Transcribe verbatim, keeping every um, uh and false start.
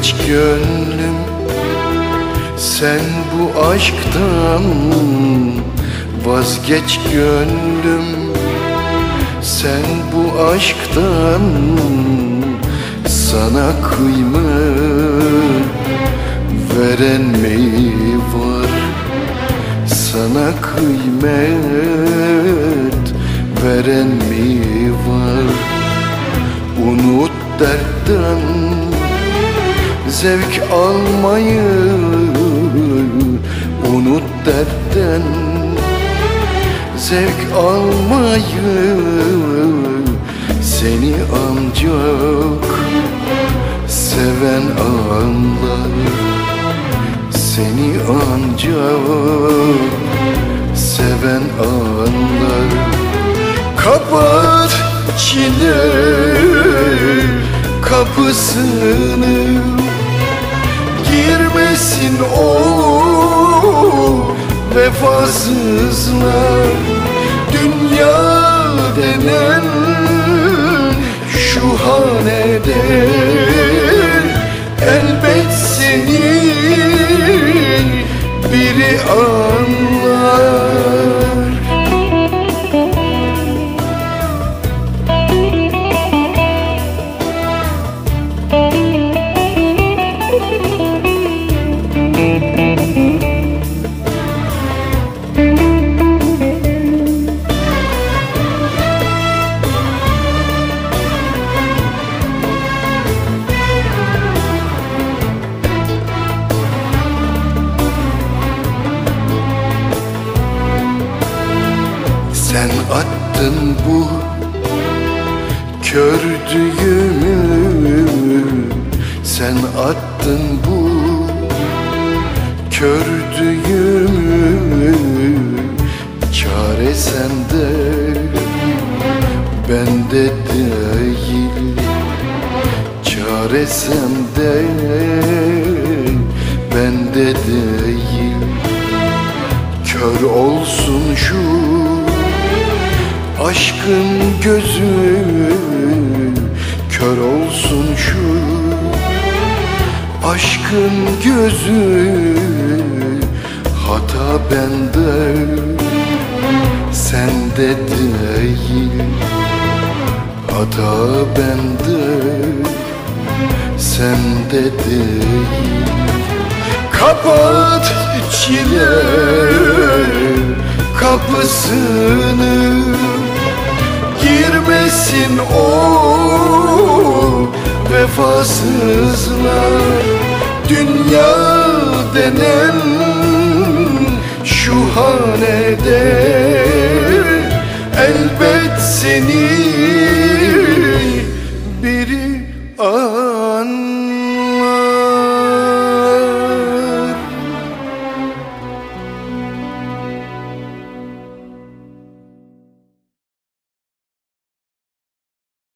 Vazgeç gönlüm sen bu aşktan, vazgeç gönlüm sen bu aşktan. Sana kıymet veren mi var? Sana kıymet veren mi var? Unut dertten zevk almayı, unut dertten zevk almayı. Seni ancak seven anlar, seni ancak seven anlar. Kapat çile kapısını, girmesin o vefasızlar. Dünya denen şu hanede elbet seni biri anlar. Sen attın bu kör düğümü, sen attın bu kör düğümü. Çare sende bende değil, çare sende bende değil. Kör olsun şu aşkın gözü, kör olsun şu aşkın gözü. Hata bende sende değil, hata bende sende değil. Kapat çile kapısını, girmesin o vefasızlar. Dünya denen şu hanede elbet seni biri an